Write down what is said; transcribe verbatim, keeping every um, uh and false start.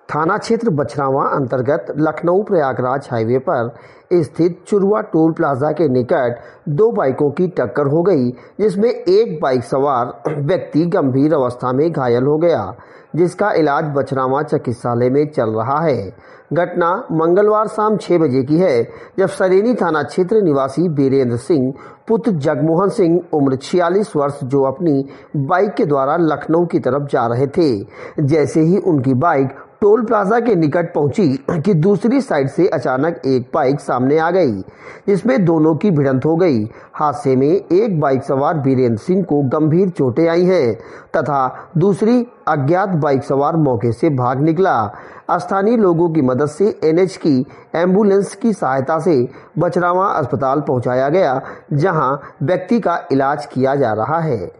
थाना क्षेत्र बछरावा अंतर्गत लखनऊ प्रयागराज हाईवे पर स्थित चुरुआ टोल प्लाजा के निकट दो बाइकों की टक्कर हो गई, जिसमें एक बाइक सवार व्यक्ति गंभीर अवस्था में घायल हो गया, जिसका इलाज बछरावा चिकित्सालय में चल रहा है। घटना मंगलवार शाम छह बजे की है, जब सरेनी थाना क्षेत्र निवासी बीरेंद्र सिंह पुत्र जगमोहन सिंह उम्र छियालीस वर्ष जो अपनी बाइक के द्वारा लखनऊ की तरफ जा रहे थे। जैसे ही उनकी बाइक टोल प्लाजा के निकट पहुंची कि दूसरी साइड से अचानक एक बाइक सामने आ गई, जिसमें दोनों की भिड़ंत हो गई। हादसे में एक बाइक सवार बीरेंद्र सिंह को गंभीर चोटें आई हैं तथा दूसरी अज्ञात बाइक सवार मौके से भाग निकला। स्थानीय लोगों की मदद से एनएच की एम्बुलेंस की सहायता से बछरावा अस्पताल पहुंचाया गया, जहां व्यक्ति का इलाज किया जा रहा है।